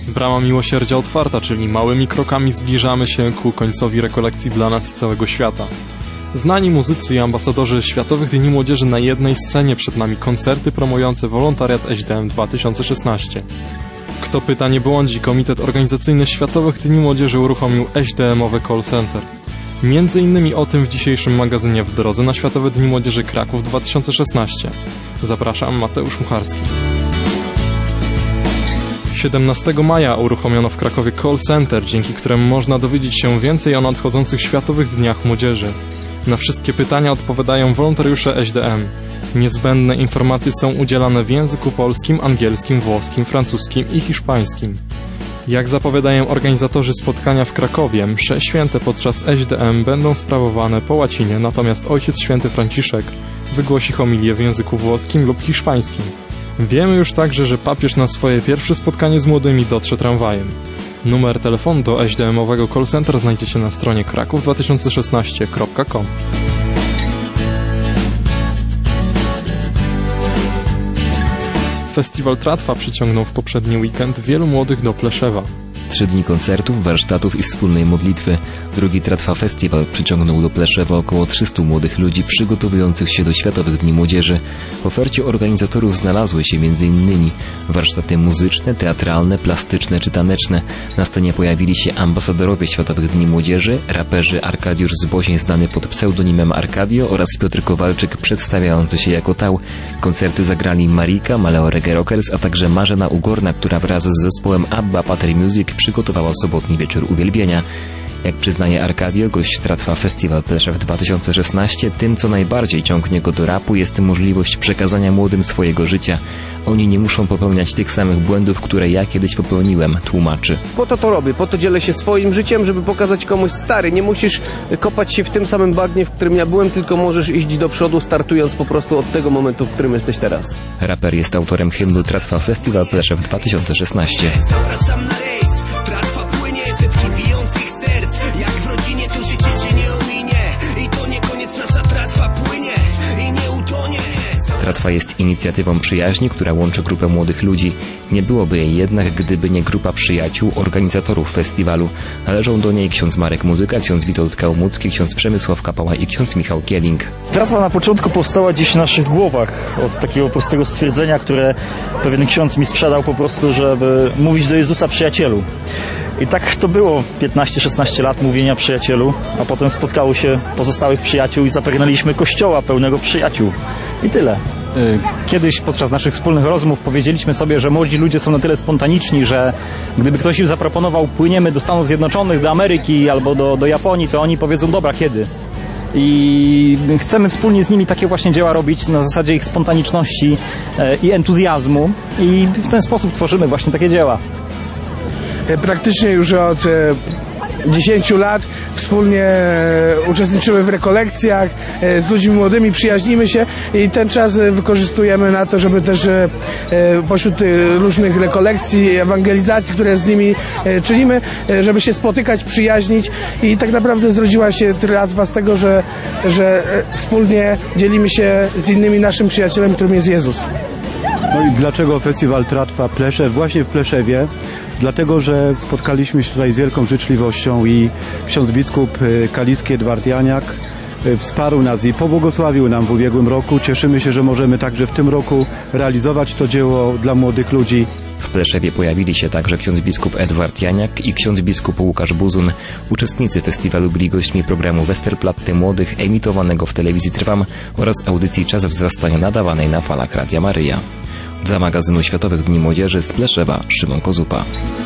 Brama miłosierdzia otwarta, czyli małymi krokami zbliżamy się ku końcowi rekolekcji dla nas i całego świata. Znani muzycy i ambasadorzy Światowych Dni Młodzieży na jednej scenie, przed nami koncerty promujące wolontariat SDM 2016. Kto pyta, nie błądzi. Komitet Organizacyjny Światowych Dni Młodzieży uruchomił SDM-owe call center. Między innymi o tym w dzisiejszym magazynie W drodze na Światowe Dni Młodzieży Kraków 2016. Zapraszam, Mateusz Mucharski. 17 maja uruchomiono w Krakowie call center, dzięki któremu można dowiedzieć się więcej o nadchodzących Światowych Dniach Młodzieży. Na wszystkie pytania odpowiadają wolontariusze SDM. Niezbędne informacje są udzielane w języku polskim, angielskim, włoskim, francuskim i hiszpańskim. Jak zapowiadają organizatorzy spotkania w Krakowie, msze święte podczas SDM będą sprawowane po łacinie, natomiast Ojciec Święty Franciszek wygłosi homilię w języku włoskim lub hiszpańskim. Wiemy już także, że papież na swoje pierwsze spotkanie z młodymi dotrze tramwajem. Numer telefonu do SDM-owego call center znajdziecie na stronie kraków2016.com. Festiwal Tratwa przyciągnął w poprzedni weekend wielu młodych do Pleszewa. 3 dni koncertów, warsztatów i wspólnej modlitwy. Drugi Tratwa Festiwal przyciągnął do Pleszewa około 300 młodych ludzi przygotowujących się do Światowych Dni Młodzieży. W ofercie organizatorów znalazły się m.in. warsztaty muzyczne, teatralne, plastyczne czy taneczne. Na scenie pojawili się ambasadorowie Światowych Dni Młodzieży, raperzy Arkadiusz z Boźń znany pod pseudonimem Arkadio oraz Piotr Kowalczyk przedstawiający się jako Tał. Koncerty zagrali Marika, Maleo Reggae Rockers, a także Marzena Ugorna, która wraz z zespołem ABBA Patry Music przygotowała sobotni wieczór uwielbienia. Jak przyznaje Arkadio, gość Tratwa Festiwal Pleszew 2016, tym co najbardziej ciągnie go do rapu jest możliwość przekazania młodym swojego życia. Oni nie muszą popełniać tych samych błędów, które ja kiedyś popełniłem, tłumaczy. Po to robię, po to dzielę się swoim życiem, żeby pokazać komuś: stary, nie musisz kopać się w tym samym bagnie, w którym ja byłem, tylko możesz iść do przodu, startując po prostu od tego momentu, w którym jesteś teraz. Raper jest autorem hymnu Tratwa Festiwal Pleszew 2016. Zapraszam na rejs, Tratwa płynie, setki bijących serc. Jak w rodzinie to życie cię nie ominie. I to nie koniec, nasza tratwa płynie i nie utonie. Tratwa jest inicjatywą przyjaźni, która łączy grupę młodych ludzi. Nie byłoby jej jednak, gdyby nie grupa przyjaciół, organizatorów festiwalu. Należą do niej ksiądz Marek Muzyka, ksiądz Witold Kałmucki, ksiądz Przemysław Kapała i ksiądz Michał Kieling. Tratwa na początku powstała gdzieś w naszych głowach od takiego prostego stwierdzenia, które pewien ksiądz mi sprzedał po prostu, żeby mówić do Jezusa: przyjacielu. I tak to było 15-16 lat mówienia przyjacielu, a potem spotkało się pozostałych przyjaciół i zapragnęliśmy kościoła pełnego przyjaciół. I tyle. Kiedyś podczas naszych wspólnych rozmów powiedzieliśmy sobie, że młodzi ludzie są na tyle spontaniczni, że gdyby ktoś im zaproponował: płyniemy do Stanów Zjednoczonych, do Ameryki albo do Japonii, to oni powiedzą: dobra, kiedy? I chcemy wspólnie z nimi takie właśnie dzieła robić na zasadzie ich spontaniczności i entuzjazmu i w ten sposób tworzymy właśnie takie dzieła. Praktycznie już od 10 lat wspólnie uczestniczymy w rekolekcjach z ludźmi młodymi, przyjaźnimy się i ten czas wykorzystujemy na to, żeby też pośród różnych rekolekcji, ewangelizacji, które z nimi czynimy, żeby się spotykać, przyjaźnić i tak naprawdę zrodziła się Tratwa z tego, że wspólnie dzielimy się z innymi naszym przyjacielem, którym jest Jezus. No i dlaczego festiwal Tratwa Pleszew? Właśnie w Pleszewie. Dlatego, że spotkaliśmy się tutaj z wielką życzliwością i ksiądz biskup kaliski Edward Janiak wsparł nas i pobłogosławił nam w ubiegłym roku. Cieszymy się, że możemy także w tym roku realizować to dzieło dla młodych ludzi. W Pleszewie pojawili się także ksiądz biskup Edward Janiak i ksiądz biskup Łukasz Buzun. Uczestnicy festiwalu byli gośćmi programu Westerplatte Młodych emitowanego w telewizji Trwam oraz audycji Czas Wzrastania nadawanej na falach Radia Maryja. Dla magazynu Światowych Dni Młodzieży z Pleszewa Szymon Kozupa.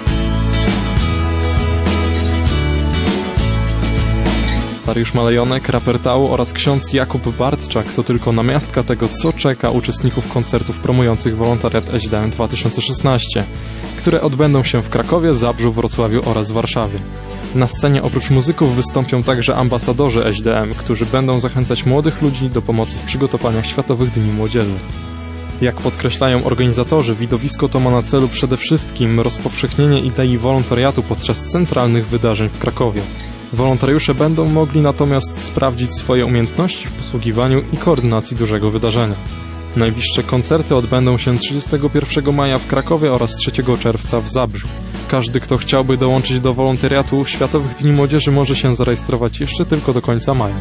Dariusz Malejonek, raper Tał oraz ksiądz Jakub Bartczak to tylko namiastka tego, co czeka uczestników koncertów promujących wolontariat SDM 2016, które odbędą się w Krakowie, Zabrzu, Wrocławiu oraz Warszawie. Na scenie oprócz muzyków wystąpią także ambasadorzy SDM, którzy będą zachęcać młodych ludzi do pomocy w przygotowaniach Światowych Dni Młodzieży. Jak podkreślają organizatorzy, widowisko to ma na celu przede wszystkim rozpowszechnienie idei wolontariatu podczas centralnych wydarzeń w Krakowie. Wolontariusze będą mogli natomiast sprawdzić swoje umiejętności w posługiwaniu i koordynacji dużego wydarzenia. Najbliższe koncerty odbędą się 31 maja w Krakowie oraz 3 czerwca w Zabrzu. Każdy, kto chciałby dołączyć do wolontariatu Światowych Dni Młodzieży, może się zarejestrować jeszcze tylko do końca maja.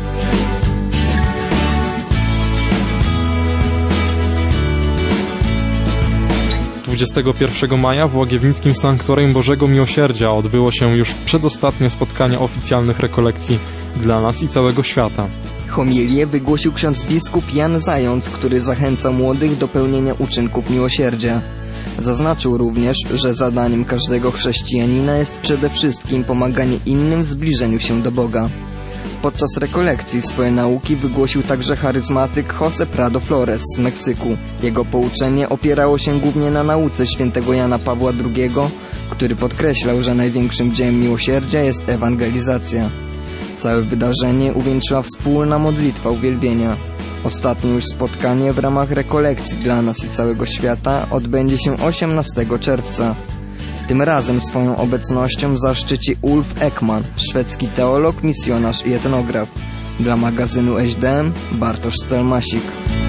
Dwudziestego 21 maja w Łagiewnickim Sanktuarium Bożego Miłosierdzia odbyło się już przedostatnie spotkanie oficjalnych rekolekcji dla nas i całego świata. Homilię wygłosił ksiądz biskup Jan Zając, który zachęca młodych do pełnienia uczynków miłosierdzia. Zaznaczył również, że zadaniem każdego chrześcijanina jest przede wszystkim pomaganie innym w zbliżeniu się do Boga. Podczas rekolekcji swoje nauki wygłosił także charyzmatyk José Prado Flores z Meksyku. Jego pouczenie opierało się głównie na nauce świętego Jana Pawła II, który podkreślał, że największym dziełem miłosierdzia jest ewangelizacja. Całe wydarzenie uwieńczyła wspólna modlitwa uwielbienia. Ostatnie już spotkanie w ramach rekolekcji dla nas i całego świata odbędzie się 18 czerwca. Tym razem swoją obecnością zaszczyci Ulf Ekman, szwedzki teolog, misjonarz i etnograf. Dla magazynu HDM Bartosz Stelmasik.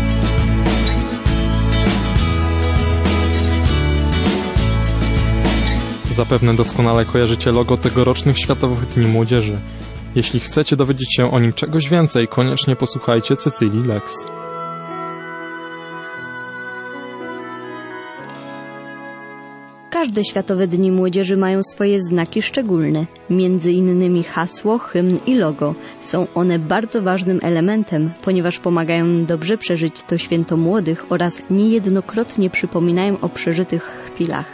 Zapewne doskonale kojarzycie logo tegorocznych Światowych Dni Młodzieży. Jeśli chcecie dowiedzieć się o nim czegoś więcej, koniecznie posłuchajcie Cecylii Lex. Każde Światowe Dni Młodzieży mają swoje znaki szczególne, między innymi hasło, hymn i logo. Są one bardzo ważnym elementem, ponieważ pomagają dobrze przeżyć to święto młodych oraz niejednokrotnie przypominają o przeżytych chwilach.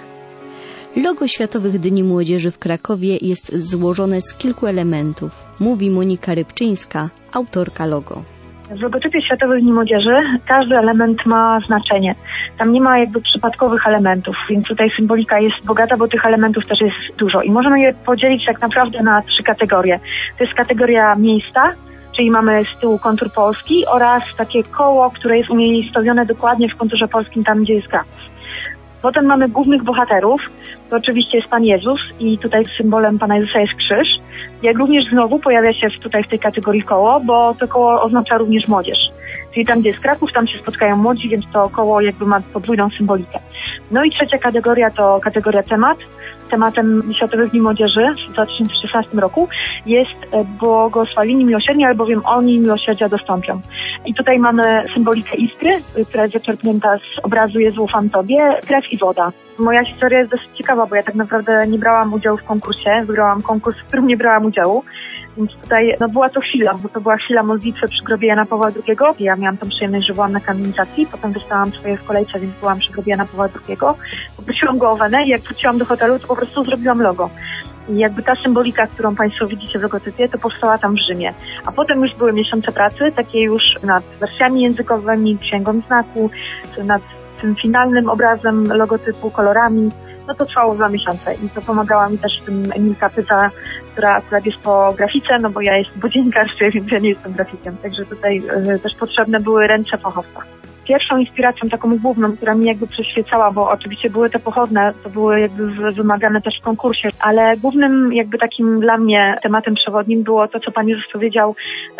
Logo Światowych Dni Młodzieży w Krakowie jest złożone z kilku elementów, mówi Monika Rybczyńska, autorka logo. W logotypie Światowych Dni Młodzieży każdy element ma znaczenie. Tam nie ma jakby przypadkowych elementów, więc tutaj symbolika jest bogata, bo tych elementów też jest dużo. I możemy je podzielić tak naprawdę na 3 kategorie. To jest kategoria miejsca, czyli mamy z tyłu kontur Polski oraz takie koło, które jest umiejscowione dokładnie w konturze polskim, tam gdzie jest Kraków. Potem mamy głównych bohaterów, to oczywiście jest Pan Jezus i tutaj symbolem Pana Jezusa jest krzyż. Jak również znowu pojawia się tutaj w tej kategorii koło, bo to koło oznacza również młodzież. Czyli tam, gdzie jest Kraków, tam się spotkają młodzi, więc to koło jakby ma podwójną symbolikę. No i trzecia kategoria to kategoria temat. Tematem Światowych Dni Młodzieży w 2016 roku jest błogosławieni miłosierni, albowiem oni miłosierdzia dostąpią. I tutaj mamy symbolikę iskry, która jest zaczerpnięta z obrazu Jezu ufam Tobie, krew i woda. Moja historia jest dosyć ciekawa, bo ja tak naprawdę nie brałam udziału w konkursie, wygrałam konkurs, w którym nie brałam udziału. Więc tutaj była to chwila, bo to była chwila modlitwy przy grobie Jana Pawła II. Ja miałam tą przyjemność, że byłam na kanonizacji, potem dostałam swoje w kolejce, więc byłam przy grobie Jana Pawła II. Poprosiłam go o wenę i jak wróciłam do hotelu, to po prostu zrobiłam logo. I jakby ta symbolika, którą Państwo widzicie w logotypie, to powstała tam w Rzymie. A potem już były miesiące pracy, takie już nad wersjami językowymi, księgą znaku, nad tym finalnym obrazem logotypu, kolorami. No to trwało 2 miesiące i to pomagała mi też w tym Emilka Pyza, która akurat jest po grafice, no bo ja jestem po dziennikarstwie, więc ja nie jestem grafikiem. Także tutaj też potrzebne były ręce fachowca. Pierwszą inspiracją taką główną, która mi jakby przyświecała, bo oczywiście były te pochodne, to były jakby wymagane też w konkursie, ale głównym jakby takim dla mnie tematem przewodnim było to, co Pan Jezus powiedział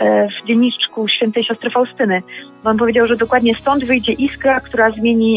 w dzienniczku świętej siostry Faustyny. Bo on powiedział, że dokładnie stąd wyjdzie iskra, która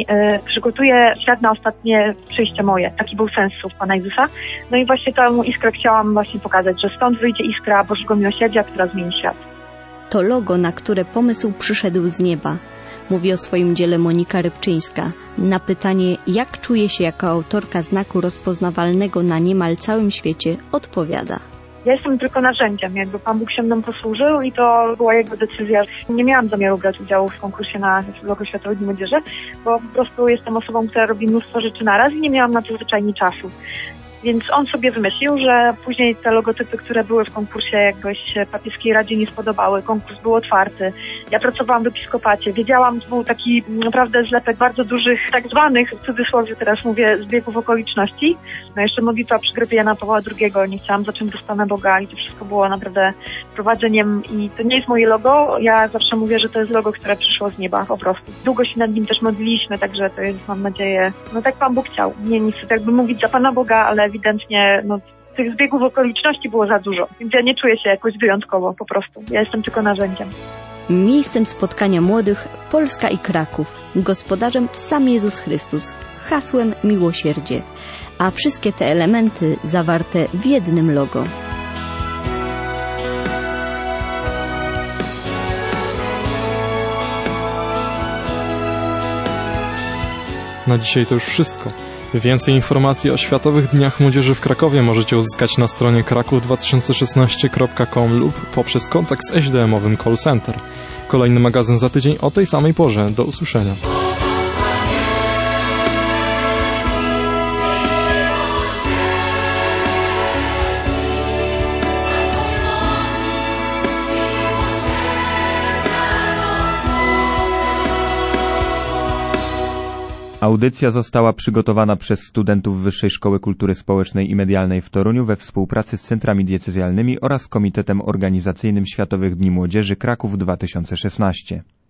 przygotuje świat na ostatnie przyjście moje. Taki był sens słów Pana Jezusa. No i właśnie tę iskrę chciałam właśnie pokazać, że stąd wyjdzie iskra Bożego Miłosierdzia, która zmieni świat. To logo, na które pomysł przyszedł z nieba. Mówi o swoim dziele Monika Rybczyńska. Na pytanie, jak czuje się jako autorka znaku rozpoznawalnego na niemal całym świecie, odpowiada. Ja jestem tylko narzędziem, jakby Pan Bóg się mną posłużył i to była jego decyzja. Nie miałam zamiaru brać udziału w konkursie na logo Światowych Dni Młodzieży, bo po prostu jestem osobą, która robi mnóstwo rzeczy naraz i nie miałam na to zwyczajnie czasu. Więc on sobie wymyślił, że później te logotypy, które były w konkursie, jakby się Papieskiej Radzie nie spodobały. Konkurs był otwarty. Ja pracowałam w episkopacie. Wiedziałam, że był taki naprawdę zlepek bardzo dużych, tak zwanych, w cudzysłowie teraz mówię, zbiegów okoliczności. No jeszcze modlitwa przy grobie Jana Pawła II. Nie chciałam zacząć do Pana Boga i to wszystko było naprawdę prowadzeniem. I to nie jest moje logo. Ja zawsze mówię, że to jest logo, które przyszło z nieba po prostu. Długo się nad nim też modliliśmy, także to jest, mam nadzieję, no tak Pan Bóg chciał. Nie nic jakby mówić za Pana Boga, ale ewidentnie tych zbiegów okoliczności było za dużo, więc ja nie czuję się jakoś wyjątkowo po prostu. Ja jestem tylko narzędziem. Miejscem spotkania młodych Polska i Kraków. Gospodarzem sam Jezus Chrystus. hasłem miłosierdzie, a wszystkie te elementy zawarte w jednym logo. Na dzisiaj to już wszystko. Więcej informacji o Światowych Dniach Młodzieży w Krakowie możecie uzyskać na stronie kraków2016.com lub poprzez kontakt z SDM-owym call center. Kolejny magazyn za tydzień o tej samej porze. Do usłyszenia. Audycja została przygotowana przez studentów Wyższej Szkoły Kultury Społecznej i Medialnej w Toruniu we współpracy z centrami diecezjalnymi oraz Komitetem Organizacyjnym Światowych Dni Młodzieży Kraków 2016.